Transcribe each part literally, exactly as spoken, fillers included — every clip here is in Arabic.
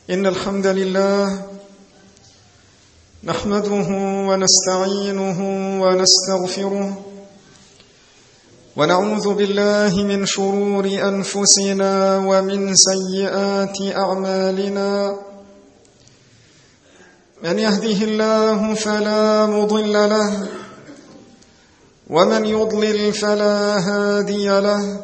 إن الحمد لله نحمده ونستعينه ونستغفره ونعوذ بالله من شرور أنفسنا ومن سيئات أعمالنا. من يهده الله فلا مضل له ومن يضلل فلا هادي له،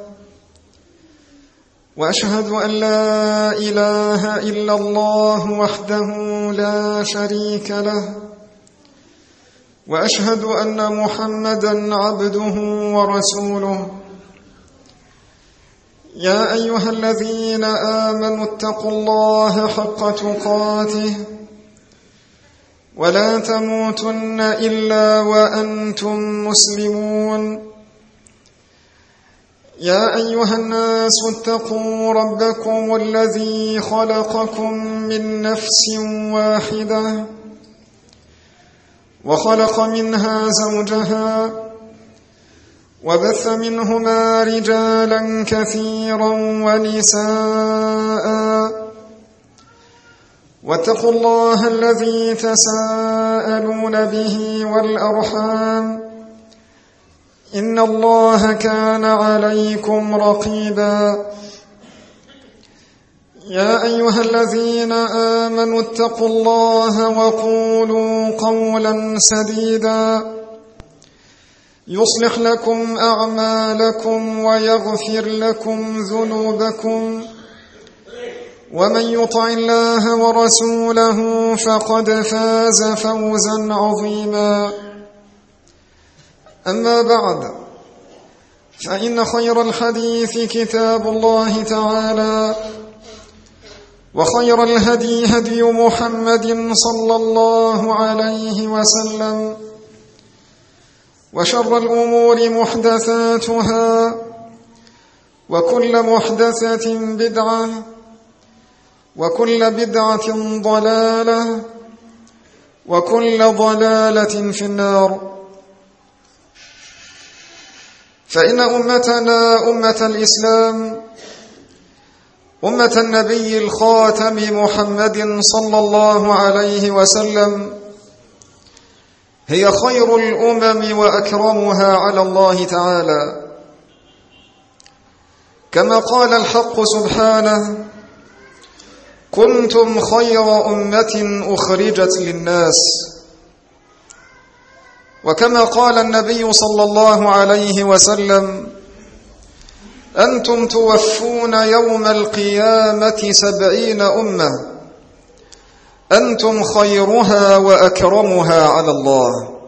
وأشهد أن لا إله إلا الله وحده لا شريك له، وأشهد أن محمدًا عبده ورسوله. يا أيها الذين آمنوا اتقوا الله حق تقاته ولا تموتن إلا وأنتم مسلمون. يا أيها الناس اتقوا ربكم الذي خلقكم من نفس واحدة وخلق منها زوجها وبث منهما رجالا كثيرا ونساء، واتقوا الله الذي تساءلون به والأرحام إن الله كان عليكم رقيبا. يا أيها الذين آمنوا اتقوا الله وقولوا قولا سديدا يصلح لكم أعمالكم ويغفر لكم ذنوبكم، ومن يطع الله ورسوله فقد فاز فوزا عظيما. أما بعد، فإن خير الحديث كتاب الله تعالى، وخير الهدي هدي محمد صلى الله عليه وسلم، وشر الأمور محدثاتها، وكل محدثة بدعة، وكل بدعة ضلالة، وكل ضلالة في النار. فإن أمتنا أمة الإسلام، أمة النبي الخاتم محمد صلى الله عليه وسلم، هي خير الأمم وأكرمها على الله تعالى، كما قال الحق سبحانه: كنتم خير أمة أخرجت للناس. وكما قال النبي صلى الله عليه وسلم: أنتم توفون يوم القيامة سبعين أمة، أنتم خيرها وأكرمها على الله.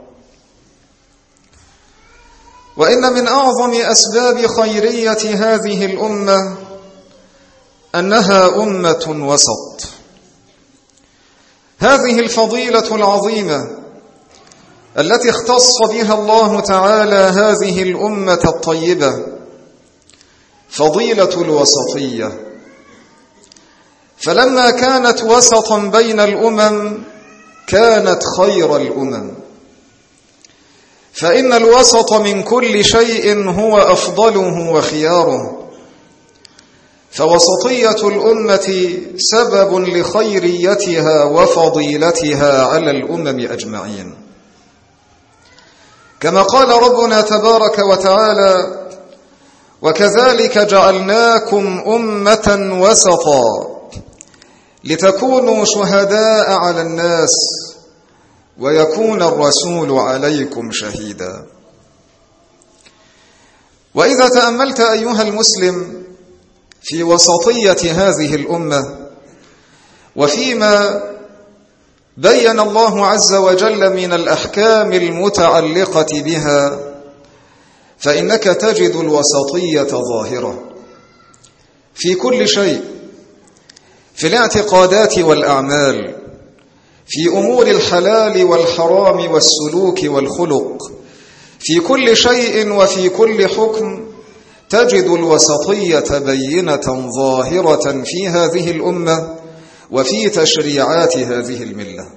وإن من أعظم أسباب خيرية هذه الأمة أنها أمة وسط. هذه الفضيلة العظيمة التي اختص بها الله تعالى هذه الأمة الطيبة، فضيلة الوسطية. فلما كانت وسطا بين الأمم كانت خير الأمم، فإن الوسط من كل شيء هو أفضله وخياره. فوسطية الأمة سبب لخيريتها وفضيلتها على الأمم أجمعين، كما قال ربنا تبارك وتعالى: وكذلك جعلناكم أمة وسطا لتكونوا شهداء على الناس ويكون الرسول عليكم شهيدا. وإذا تأملت أيها المسلم في وسطية هذه الأمة وفيما بين الله عز وجل من الأحكام المتعلقة بها، فإنك تجد الوسطية ظاهرة في كل شيء، في الاعتقادات والأعمال، في أمور الحلال والحرام والسلوك والخلق، في كل شيء وفي كل حكم تجد الوسطية بينة ظاهرة في هذه الأمة وفي تشريعات هذه الملة.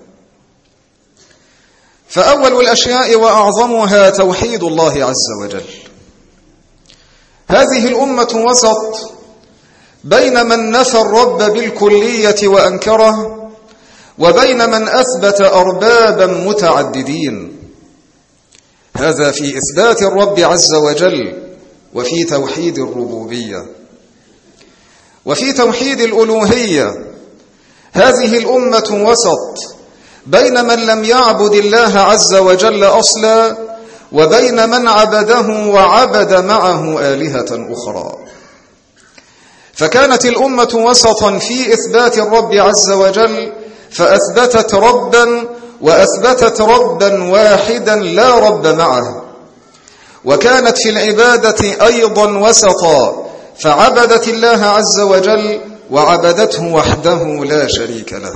فأول الأشياء وأعظمها توحيد الله عز وجل. هذه الأمة وسط بين من نفى الرب بالكلية وأنكره وبين من أثبت أربابا متعددين. هذا في إثبات الرب عز وجل وفي توحيد الربوبية. وفي توحيد الألوهية هذه الأمة وسط بين من لم يعبد الله عز وجل أصلا وبين من عبده وعبد معه آلهة أخرى. فكانت الأمة وسطا في إثبات الرب عز وجل فأثبتت ربا وأثبتت ربا واحدا لا رب معه، وكانت في العبادة أيضا وسطا فعبدت الله عز وجل وعبدته وحده لا شريك له.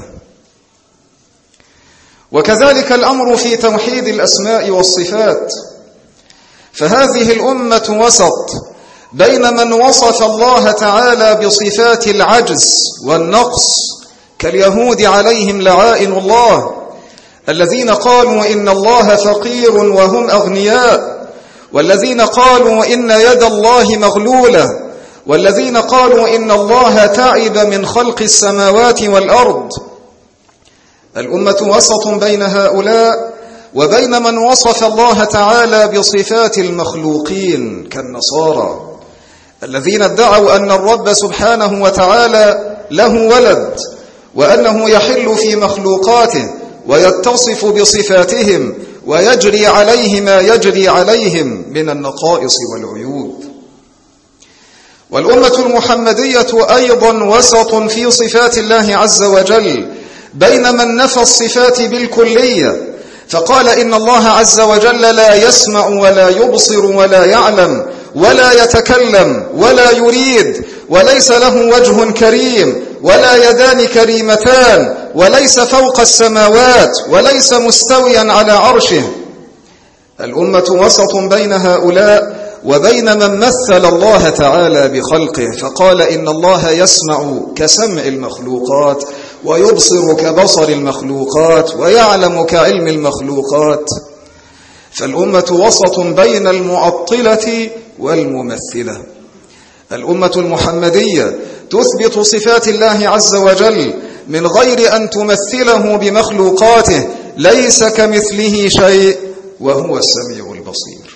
وكذلك الأمر في توحيد الأسماء والصفات، فهذه الأمة وسط بين من وصف الله تعالى بصفات العجز والنقص كاليهود عليهم لعائن الله، الذين قالوا إن الله فقير وهم أغنياء، والذين قالوا إن يد الله مغلولة، والذين قالوا إن الله تعب من خلق السماوات والأرض. الأمة وسط بين هؤلاء وبين من وصف الله تعالى بصفات المخلوقين كالنصارى، الذين ادعوا أن الرب سبحانه وتعالى له ولد وأنه يحل في مخلوقاته ويتصف بصفاتهم ويجري عليه ما يجري عليهم من النقائص والعيوب. والأمة المحمدية أيضا وسط في صفات الله عز وجل بين من نفى الصفات بالكلية فقال إن الله عز وجل لا يسمع ولا يبصر ولا يعلم ولا يتكلم ولا يريد وليس له وجه كريم ولا يدان كريمتان وليس فوق السماوات وليس مستويا على عرشه. الأمة وسط بين هؤلاء وبين من مثل الله تعالى بخلقه فقال إن الله يسمع كسمع المخلوقات ويبصر كبصر المخلوقات ويعلم كعلم المخلوقات. فالأمة وسط بين المعطلة والممثلة. الأمة المحمدية تثبت صفات الله عز وجل من غير أن تمثله بمخلوقاته، ليس كمثله شيء وهو السميع البصير.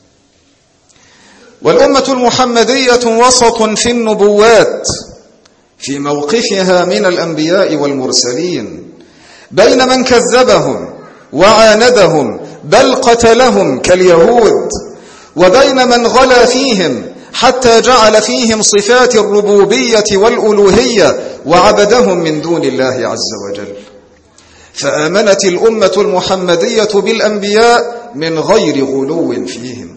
والأمة المحمدية وسط في النبوات في موقفها من الأنبياء والمرسلين بين من كذبهم وعاندهم بل قتلهم كاليهود وبين من غلا فيهم حتى جعل فيهم صفات الربوبية والألوهية وعبدهم من دون الله عز وجل. فآمنت الأمة المحمدية بالأنبياء من غير غلو فيهم.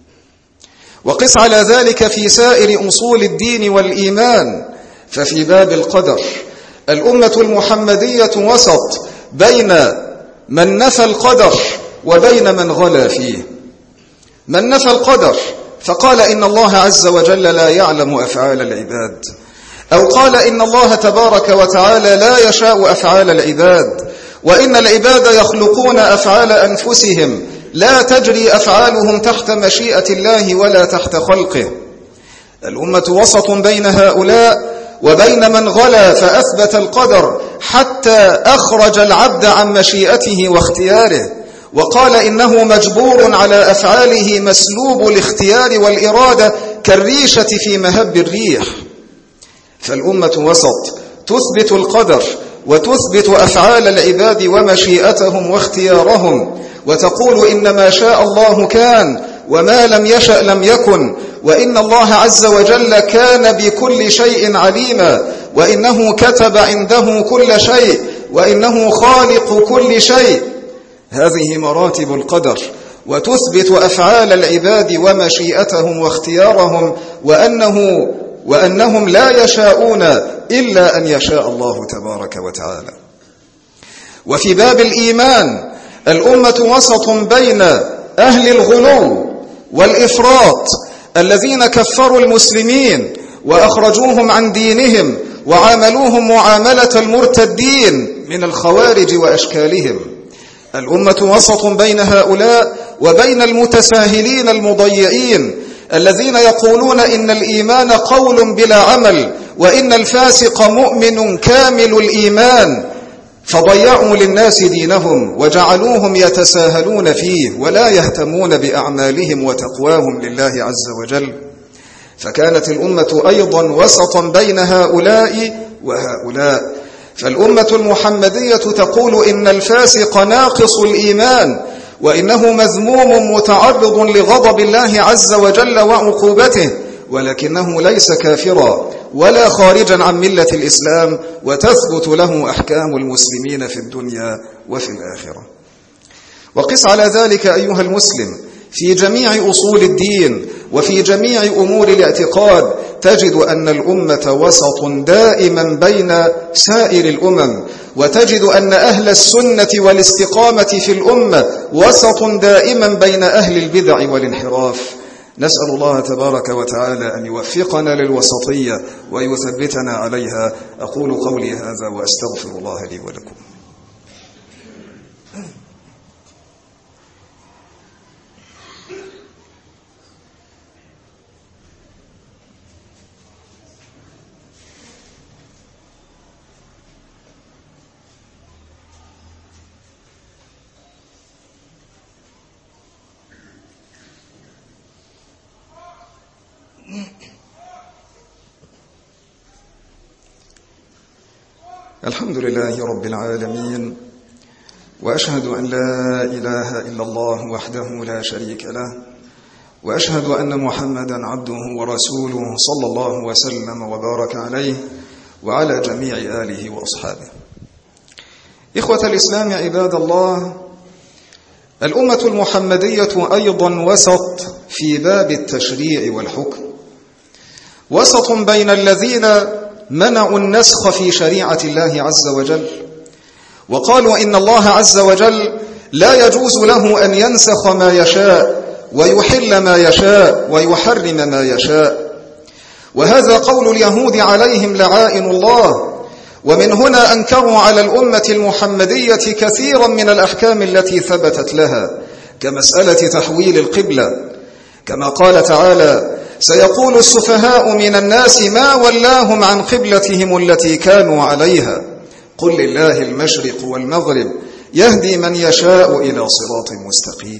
وقس على ذلك في سائر أصول الدين والإيمان. ففي باب القدر الأمة المحمدية وسط بين من نفى القدر وبين من غلا فيه. من نفى القدر فقال إن الله عز وجل لا يعلم أفعال العباد، أو قال إن الله تبارك وتعالى لا يشاء أفعال العباد، وإن العباد يخلقون أفعال أنفسهم لا تجري أفعالهم تحت مشيئة الله ولا تحت خلقه. الأمة وسط بين هؤلاء وبين من غلا فأثبت القدر حتى أخرج العبد عن مشيئته واختياره وقال إنه مجبور على أفعاله مسلوب الاختيار والإرادة كالريشة في مهب الريح. فالأمة وسط تثبت القدر وتثبت أفعال العباد ومشيئتهم واختيارهم وتقول إن ما شاء الله كان وما لم يشأ لم يكن، وإن الله عز وجل كان بكل شيء عليما، وإنه كتب عنده كل شيء، وإنه خالق كل شيء. هذه مراتب القدر، وتثبت أفعال العباد ومشيئتهم واختيارهم وأنه وأنهم لا يشاءون إلا أن يشاء الله تبارك وتعالى. وفي باب الإيمان الأمة وسط بين أهل الغلو والإفراط الذين كفروا المسلمين وأخرجوهم عن دينهم وعاملوهم معاملة المرتدين من الخوارج وأشكالهم. الأمة وسط بين هؤلاء وبين المتساهلين المضيئين الذين يقولون إن الإيمان قول بلا عمل وإن الفاسق مؤمن كامل الإيمان، فضيعوا للناس دينهم وجعلوهم يتساهلون فيه ولا يهتمون بأعمالهم وتقواهم لله عز وجل. فكانت الأمة أيضا وسطا بين هؤلاء وهؤلاء، فالأمة المحمدية تقول إن الفاسق ناقص الإيمان وإنه مذموم متعرض لغضب الله عز وجل وعقوبته، ولكنه ليس كافرا ولا خارجا عن ملة الإسلام، وتثبت له أحكام المسلمين في الدنيا وفي الآخرة. وقس على ذلك أيها المسلم في جميع أصول الدين وفي جميع أمور الاعتقاد، تجد أن الأمة وسط دائما بين سائر الأمم، وتجد أن أهل السنة والاستقامة في الأمة وسط دائما بين أهل البدع والانحراف. نسأل الله تبارك وتعالى أن يوفقنا للوسطية ويثبتنا عليها. أقول قولي هذا وأستغفر الله لي ولكم. الحمد لله رب العالمين، وأشهد أن لا إله إلا الله وحده لا شريك له، وأشهد أن محمدا عبده ورسوله صلى الله وسلم وبارك عليه وعلى جميع آله وأصحابه. إخوة الإسلام عباد الله، الأمة المحمدية أيضا وسط في باب التشريع والحكم، وسط بين الذين منعوا النسخ في شريعة الله عز وجل وقالوا إن الله عز وجل لا يجوز له أن ينسخ ما يشاء ويحل ما يشاء ويحرم ما يشاء، وهذا قول اليهود عليهم لعائن الله. ومن هنا أنكروا على الأمة المحمدية كثيرا من الأحكام التي ثبتت لها، كمسألة تحويل القبلة، كما قال تعالى: سيقول السفهاء من الناس ما ولاهم عن قبلتهم التي كانوا عليها قل لله المشرق والمغرب يهدي من يشاء إلى صراط مستقيم.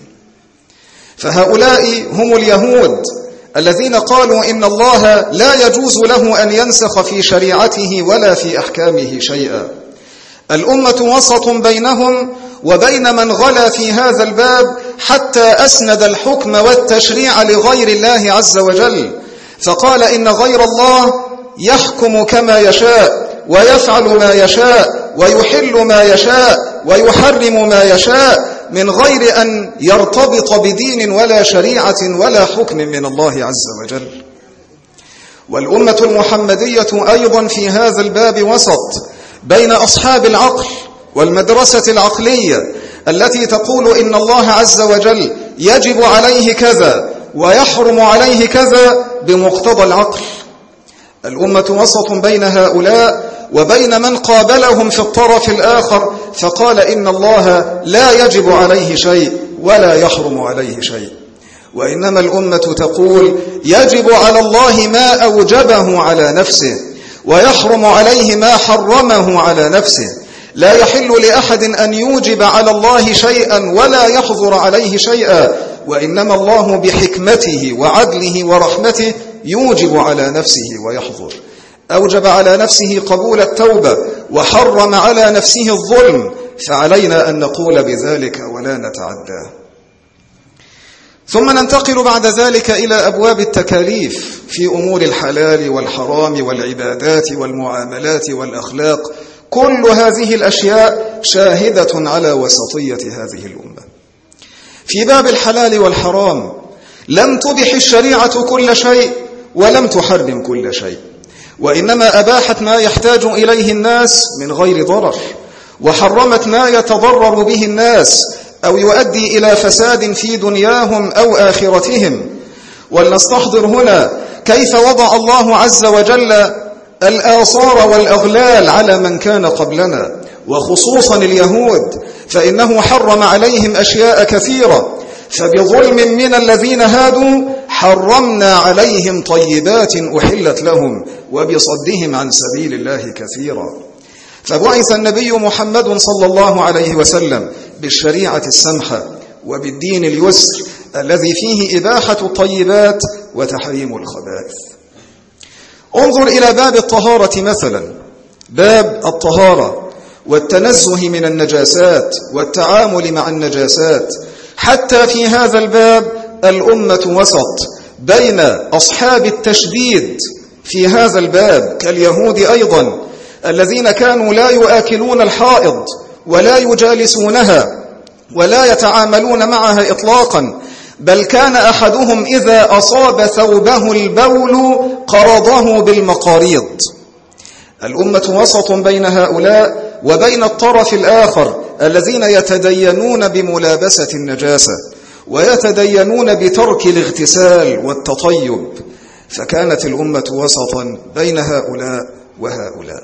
فهؤلاء هم اليهود الذين قالوا إن الله لا يجوز له أن ينسخ في شريعته ولا في أحكامه شيئا. الأمة وسط بينهم وبين من غلا في هذا الباب حتى أسند الحكم والتشريع لغير الله عز وجل، فقال إن غير الله يحكم كما يشاء ويفعل ما يشاء ويحل ما يشاء ويحرم ما يشاء من غير أن يرتبط بدين ولا شريعة ولا حكم من الله عز وجل. والأمة المحمدية أيضا في هذا الباب وسط بين أصحاب العقل والمدرسة العقلية التي تقول إن الله عز وجل يجب عليه كذا ويحرم عليه كذا بمقتضى العقل. الأمة وسط بين هؤلاء وبين من قابلهم في الطرف الآخر فقال إن الله لا يجب عليه شيء ولا يحرم عليه شيء، وإنما الأمة تقول يجب على الله ما أوجبه على نفسه ويحرم عليه ما حرمه على نفسه. لا يحل لأحد أن يوجب على الله شيئا ولا يحظر عليه شيئا، وإنما الله بحكمته وعدله ورحمته يوجب على نفسه ويحظر. أوجب على نفسه قبول التوبة وحرم على نفسه الظلم، فعلينا أن نقول بذلك ولا نتعداه. ثم ننتقل بعد ذلك إلى أبواب التكاليف في أمور الحلال والحرام والعبادات والمعاملات والأخلاق. كل هذه الأشياء شاهدة على وسطية هذه الأمة. في باب الحلال والحرام لم تبح الشريعة كل شيء ولم تحرم كل شيء، وإنما أباحت ما يحتاج إليه الناس من غير ضرر، وحرمت ما يتضرر به الناس أو يؤدي إلى فساد في دنياهم أو آخرتهم. ولنستحضر هنا كيف وضع الله عز وجل الآثار والأغلال على من كان قبلنا، وخصوصا اليهود، فإنه حرم عليهم أشياء كثيرة، فبظلم من الذين هادوا حرمنا عليهم طيبات أحلت لهم وبصدهم عن سبيل الله كثيرا. فبعث النبي محمد صلى الله عليه وسلم بالشريعة السمحة وبالدين اليسر الذي فيه إباحة الطيبات وتحريم الخبائث. انظر إلى باب الطهارة مثلا، باب الطهارة والتنزه من النجاسات والتعامل مع النجاسات. حتى في هذا الباب الأمة وسط بين أصحاب التشديد في هذا الباب كاليهود أيضا، الذين كانوا لا يؤكلون الحائض ولا يجالسونها ولا يتعاملون معها إطلاقا، بل كان أحدهم إذا أصاب ثوبه البول قرضه بالمقاريض. الأمة وسط بين هؤلاء وبين الطرف الآخر الذين يتدينون بملابسة النجاسة ويتدينون بترك الاغتسال والتطيب. فكانت الأمة وسطا بين هؤلاء وهؤلاء.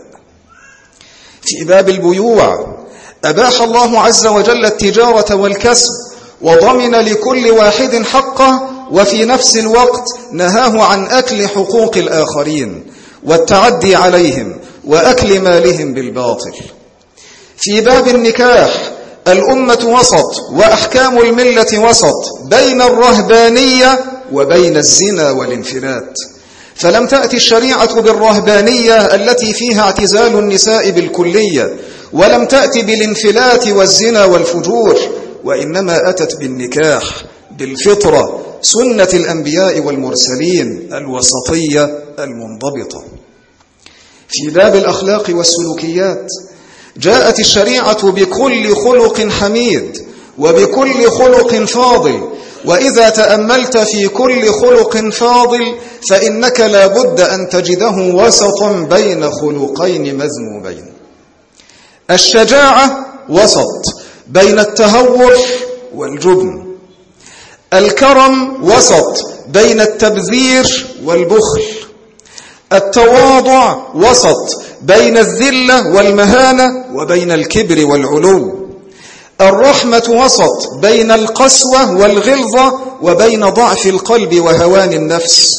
في باب البيوع أباح الله عز وجل التجارة والكسب وضمن لكل واحد حقه، وفي نفس الوقت نهاه عن أكل حقوق الآخرين والتعدي عليهم وأكل مالهم بالباطل. في باب النكاح الأمة وسط وأحكام الملة وسط بين الرهبانية وبين الزنا والانفلات. فلم تأتي الشريعة بالرهبانية التي فيها اعتزال النساء بالكلية، ولم تأتي بالانفلات والزنا والفجور، وإنما أتت بالنكاح بالفطرة، سنة الأنبياء والمرسلين الوسطية المنضبطة. في باب الأخلاق والسلوكيات جاءت الشريعة بكل خلق حميد وبكل خلق فاضل، وإذا تأملت في كل خلق فاضل فإنك لا بد أن تجده وسطا بين خلقين مذمومين. الشجاعة وسط بين التهور والجبن، الكرم وسط بين التبذير والبخل، التواضع وسط بين الذلة والمهانة وبين الكبر والعلو، الرحمة وسط بين القسوة والغلظة وبين ضعف القلب وهوان النفس،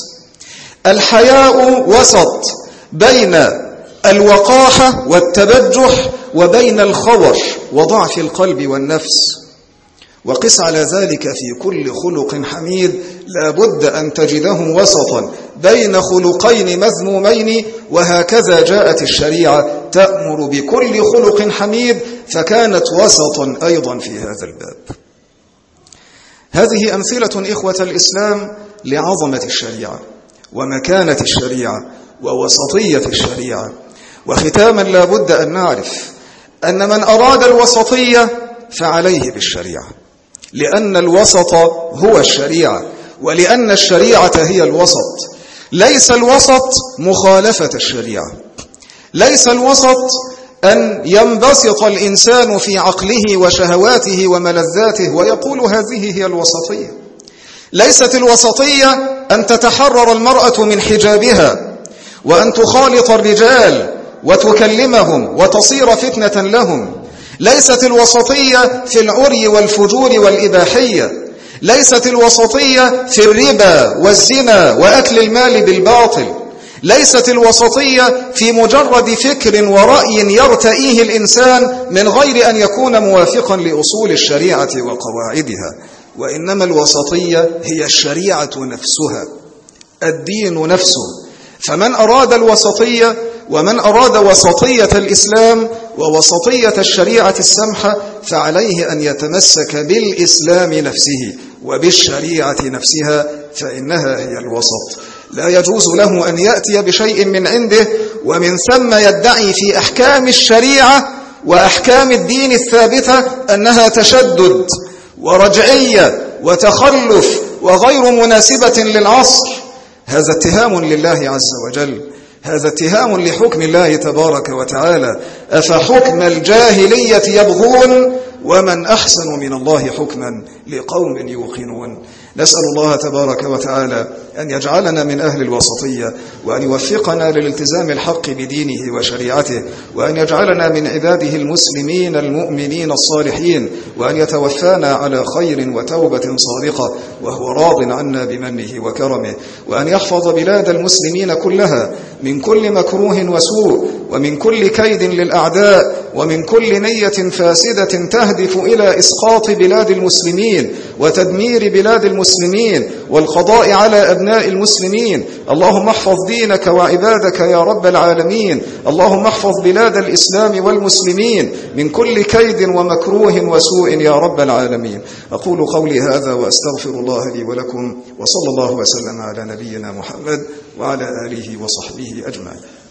الحياء وسط بين الوقاحة والتبجح وبين الخور وضعف القلب والنفس. وقس على ذلك في كل خلق حميد لا بد أن تجده وسطا بين خلقين مذمومين، وهكذا جاءت الشريعة تأمر بكل خلق حميد فكانت وسطا أيضا في هذا الباب. هذه أمثلة إخوة الإسلام لعظمة الشريعة ومكانة الشريعة ووسطية الشريعة. وختاما لا بد أن نعرف أن من أراد الوسطية فعليه بالشريعة، لأن الوسط هو الشريعة، ولأن الشريعة هي الوسط. ليس الوسط مخالفة الشريعة، ليس الوسط أن ينبسط الإنسان في عقله وشهواته وملذاته ويقول هذه هي الوسطية. ليست الوسطية أن تتحرر المرأة من حجابها وأن تخالط الرجال وتكلمهم وتصير فتنة لهم. ليست الوسطية في العري والفجور والإباحية. ليست الوسطية في الربا والزنا وأكل المال بالباطل. ليست الوسطية في مجرد فكر ورأي يرتئيه الإنسان من غير أن يكون موافقا لأصول الشريعة وقواعدها، وإنما الوسطية هي الشريعة نفسها، الدين نفسه. فمن أراد الوسطية ومن أراد وسطية الإسلام ووسطية الشريعة السمحة فعليه أن يتمسك بالإسلام نفسه وبالشريعة نفسها، فإنها هي الوسط. لا يجوز له أن يأتي بشيء من عنده ومن ثم يدعي في أحكام الشريعة وأحكام الدين الثابتة أنها تشدد ورجعية وتخلف وغير مناسبة للعصر. هذا اتهام لله عز وجل، هذا اتهام لحكم الله تبارك وتعالى. أفحكم الجاهلية يبغون ومن أحسن من الله حكما لقوم يوقنون. نسأل الله تبارك وتعالى أن يجعلنا من أهل الوسطية، وأن يوفقنا للالتزام الحق بدينه وشريعته، وأن يجعلنا من عباده المسلمين المؤمنين الصالحين، وأن يتوفانا على خير وتوبة صادقة وهو راض عنا بمنه وكرمه، وأن يحفظ بلاد المسلمين كلها من كل مكروه وسوء، ومن كل كيد للأعداء، ومن كل نية فاسدة تهدف إلى إسقاط بلاد المسلمين وتدمير بلاد المسلمين والقضاء على أبناء المسلمين. اللهم احفظ دينك وعبادك يا رب العالمين. اللهم احفظ بلاد الإسلام والمسلمين من كل كيد ومكروه وسوء يا رب العالمين. أقول قولي هذا وأستغفر الله لي ولكم، وصلى الله وسلم على نبينا محمد وعلى آله وصحبه أجمعين.